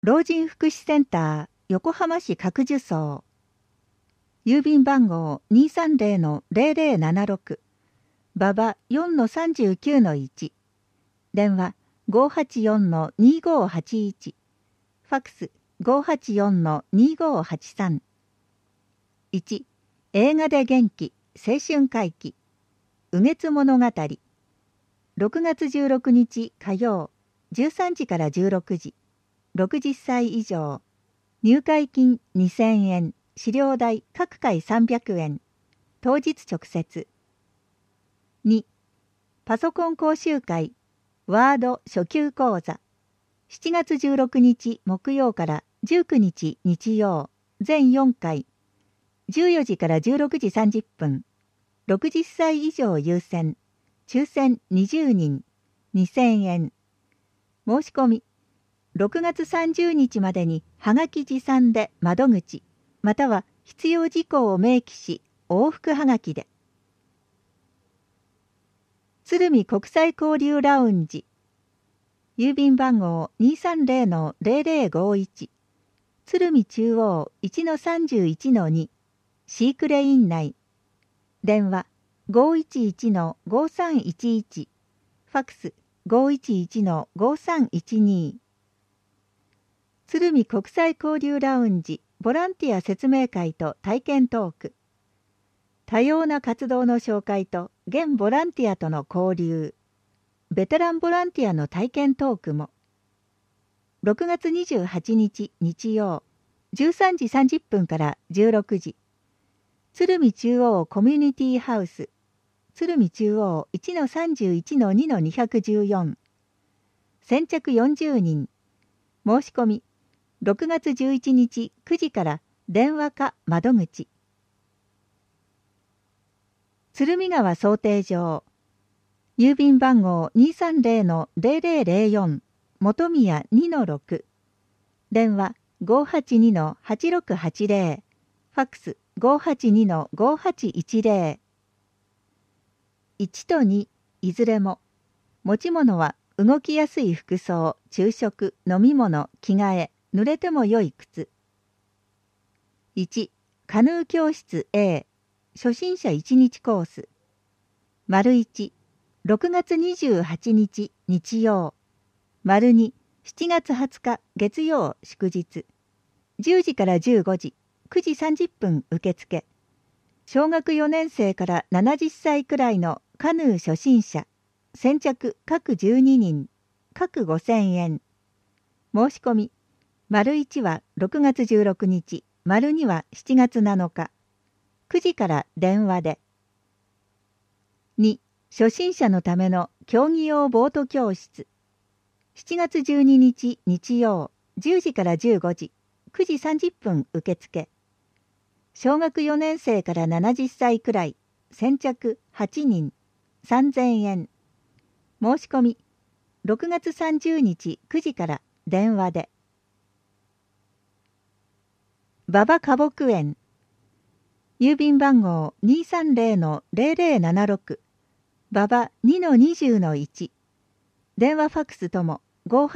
老人福祉センター横浜市角樹荘、郵便番号 230-0076、馬場 4-39-1、電話 584-2581、ファックス 584-2583。1、映画で元気青春回帰雨月物語、6月16日火曜、13時から16時、60歳以上、入会金2000円、資料代各回300円、当日直接。2、パソコン講習会、ワード初級講座、7月16日木曜から19日日曜、全4回、14時から16時30分、60歳以上優先、抽選20人、2000円。申し込み、6月30日までにはがき持参で窓口、または必要事項を明記し、往復はがきで。鶴見国際交流ラウンジ、郵便番号 230-0051、鶴見中央 1-31-2、シークレイン内、電話 511-5311、ファックス 511-5312。鶴見国際交流ラウンジボランティア説明会と体験トーク。多様な活動の紹介と現ボランティアとの交流。ベテランボランティアの体験トークも。6月28日日曜、13時30分から16時。鶴見中央コミュニティハウス。鶴見中央 1-31-2-214。先着40人。申し込み。6月11日9時から電話か窓口。鶴見川漕艇場、郵便番号 230-0004、本宮 2-6、電話 582-8680、ファックス 582-5810。1と2、いずれも。持ち物は動きやすい服装、昼食、飲み物、着替え、濡れても良い靴。1、カヌー教室 A、初心者1日コース。丸1、6月28日日曜。丸2、7月20日月曜祝日。10時から15時、9時30分受付。小学4年生から70歳くらいのカヌー初心者。先着各12人、各5000円。申し込み。丸1は6月16日、丸2は7月7日。9時から電話で。2、初心者のための競技用ボート教室。7月12日日曜、10時から15時、9時30分受付。小学4年生から70歳くらい、先着8人、3000円。申し込み、6月30日9時から電話で。馬場花木園、郵便番号 230-0076、馬場 2-20-1、電話ファックスとも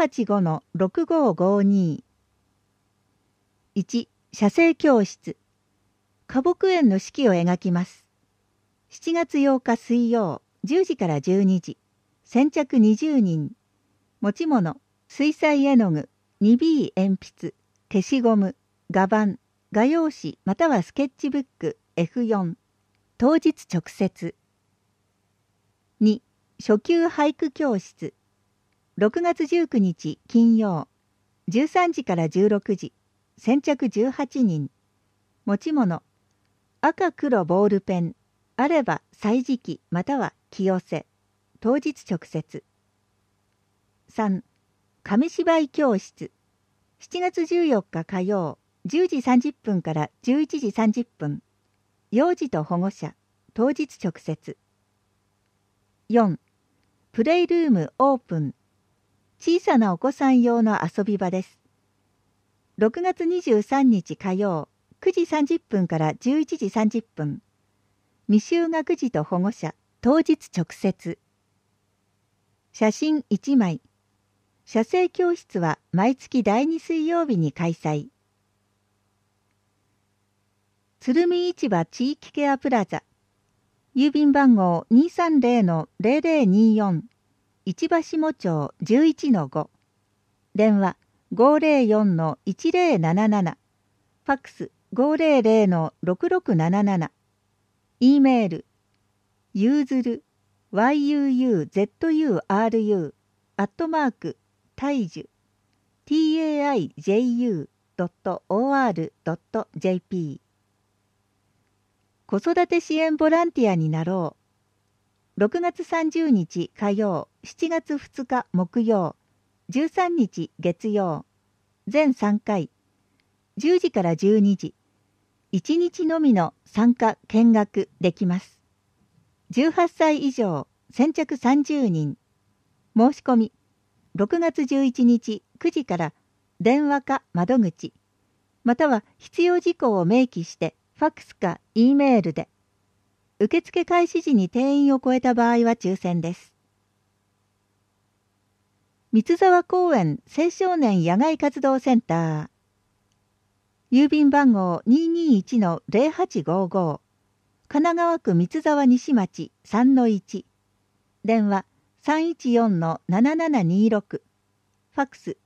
585-6552。1、写生教室、花木園の式を描きます。7月8日水曜、10時から12時、先着20人。持ち物、水彩絵の具、2B 鉛筆、消しゴム、画板、画用紙またはスケッチブック F4。当日直接。2、初級俳句教室。6月19日金曜。13時から16時。先着18人。持ち物。赤黒ボールペン。あれば歳時記または木寄せ。当日直接。3、紙芝居教室。7月14日火曜。10時30分から11時30分。幼児と保護者。当日直接。4、プレイルームオープン。小さなお子さん用の遊び場です。6月23日火曜。9時30分から11時30分。未就学児と保護者。当日直接。写真1枚。 写生教室は毎月第2水曜日に開催。鶴見市場地域ケアプラザ。郵便番号 230-0024 市場下町 11-5。電話 504-1077。ファックス 500-6677。E メールゆうずる yuuzuru@taiju taiju.or.jp。 子育て支援ボランティアになろう。6月30日火曜、7月2日木曜、13日月曜、全3回、10時から12時、1日のみの参加見学できます。18歳以上、先着30人。申し込み、6月11日9時から電話か窓口、または必要事項を明記してファックスか E メールで。受付開始時に定員を超えた場合は抽選です。三沢公園青少年野外活動センター。郵便番号 221-0855。神奈川区三沢西町 3-1。電話 314-7726。ファックス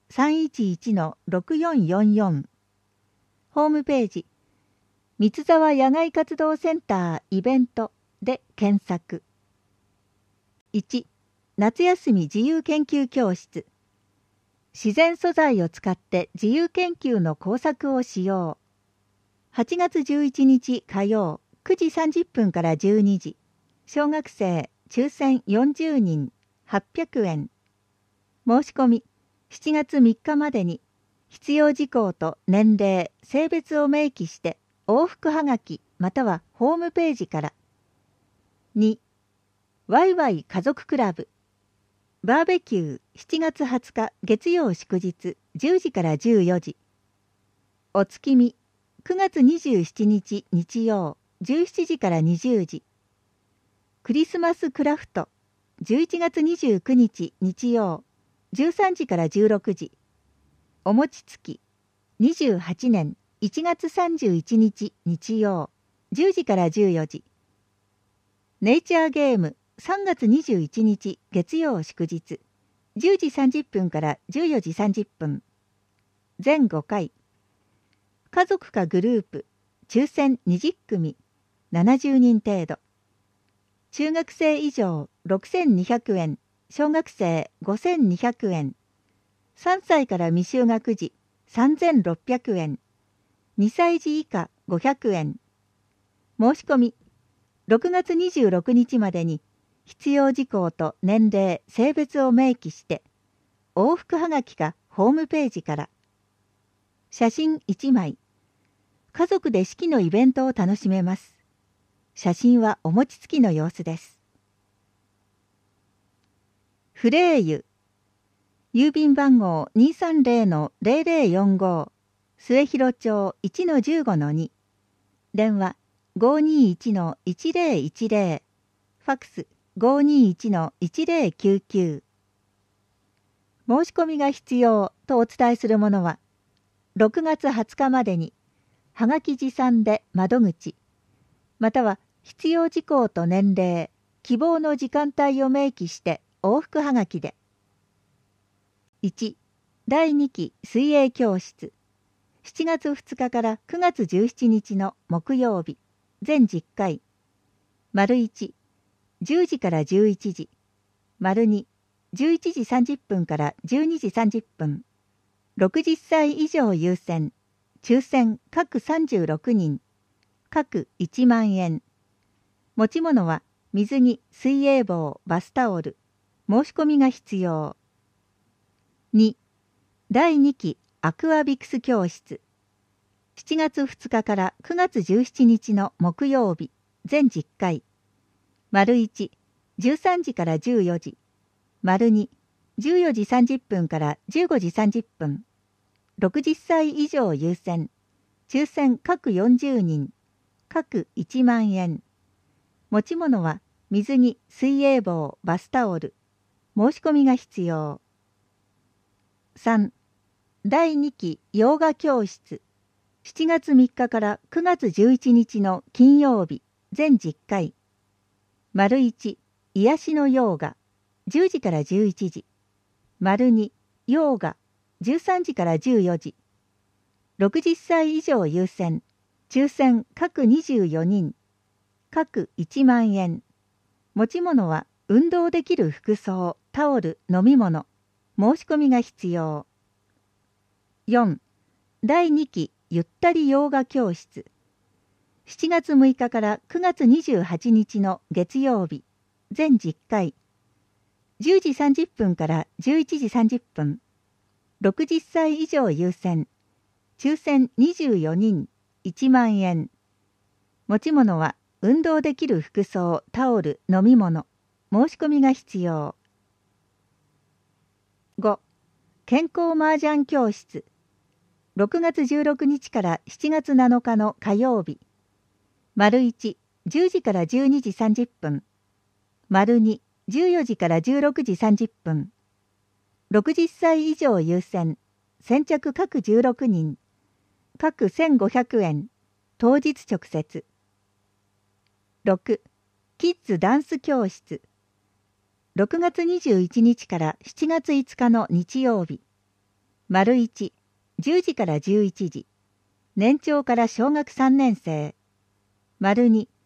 311-6444。ホームページ三沢野外活動センターイベントで検索。1、夏休み自由研究教室。自然素材を使って自由研究の工作をしよう。8月11日火曜9時30分から12時。小学生抽選40人800円。申し込み7月3日までに必要事項と年齢、性別を明記して往復はがきまたはホームページから。2、ワイワイ家族クラブ。バーベキュー7月20日月曜祝日10時から14時。お月見9月27日日曜17時から20時。クリスマスクラフト11月29日日曜13時から16時。お餅つき28年1月31日日曜10時から14時。ネイチャーゲーム3月21日月曜祝日10時30分から14時30分。全5回。家族かグループ抽選20組70人程度。中学生以上6200円、小学生5200円。3歳から未就学児3600円。2歳児以下500円。申し込み6月26日までに必要事項と年齢、性別を明記して往復はがきかホームページから。写真1枚。家族で式のイベントを楽しめます。写真はお餅つきの様子です。フレーユ。郵便番号 230-0045 末広町 1-15-2。電話 521-1010。ファックス 521-1099。申し込みが必要とお伝えするものは6月20日までにはがき持参で窓口または必要事項と年齢、希望の時間帯を明記して往復はがきで。1、第2期水泳教室。7月2日から9月17日の木曜日、全10回。丸1、10時から11時。丸2、11時30分から12時30分。60歳以上優先。抽選各36人。各1万円。持ち物は水着、水泳帽、バスタオル。申し込みが必要。2、第2期アクアビクス教室。7月2日から9月17日の木曜日、全10回。丸1、13時から14時。丸2、14時30分から15時30分。60歳以上優先。抽選各40人。各1万円。持ち物は水着、水泳帽、バスタオル。申し込みが必要。 3. 第2期ヨガ教室。7月3日から9月11日の金曜日、全10回。丸1、癒しのヨーガ、10時から11時。丸2、ヨーガ、13時から14時。60歳以上優先、抽選各24人、各1万円。持ち物は運動できる服装、タオル、飲み物。申し込みが必要。4. 第2期ゆったりヨーガ教室。7月6日から9月28日の月曜日、全10回。10時30分から11時30分。60歳以上優先。抽選24人、1万円。持ち物は運動できる服装、タオル、飲み物。申し込みが必要。5. 健康麻雀教室。6月16日から7月7日の火曜日。丸1、10時から12時30分。丸2、14時から16時30分。60歳以上優先。先着各16人。各1500円。当日直接。6. キッズダンス教室。6月21日から7月5日の日曜日。丸1、10時から11時。年長から小学3年生。丸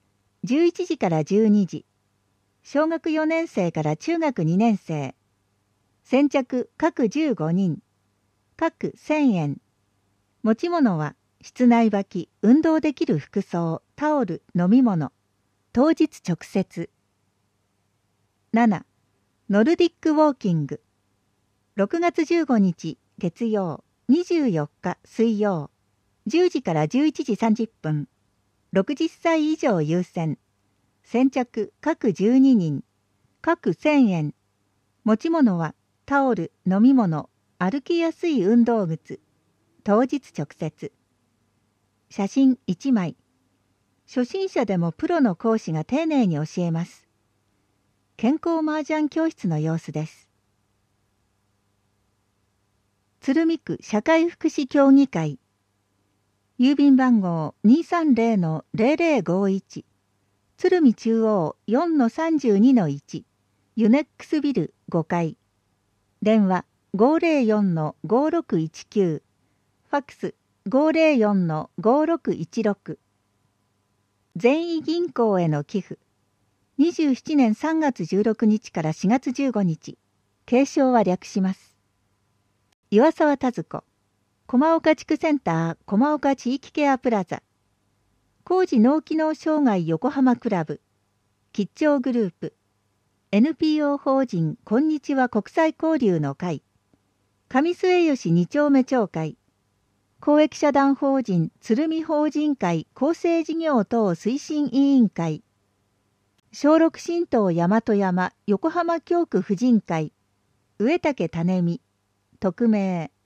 2、11時から12時。小学4年生から中学2年生。先着各15人。各1000円。持ち物は室内履き、運動できる服装、タオル、飲み物。当日直接。7. ノルディックウォーキング。6月15日月曜、24日水曜。10時から11時30分。60歳以上優先。先着各12人。各1000円。持ち物はタオル、飲み物、歩きやすい運動靴。当日直接。写真1枚。初心者でもプロの講師が丁寧に教えます。健康麻雀教室の様子です。鶴見区社会福祉協議会。郵便番号 230-0051。鶴見中央 4-32-1。ユネックスビル5階。電話 504-5619。ファックス 504-5616。善意銀行への寄付。27年3月16日から4月15日。継承は略します。岩沢田津子。駒岡地区センター駒岡地域ケアプラザ。高次脳機能障害横浜クラブ。吉兆グループ。NPO 法人こんにちは国際交流の会。上末吉2丁目町会。公益社団法人鶴見法人会構成事業等推進委員会。小六神道大和山横浜教区婦人会。植竹種実。匿名。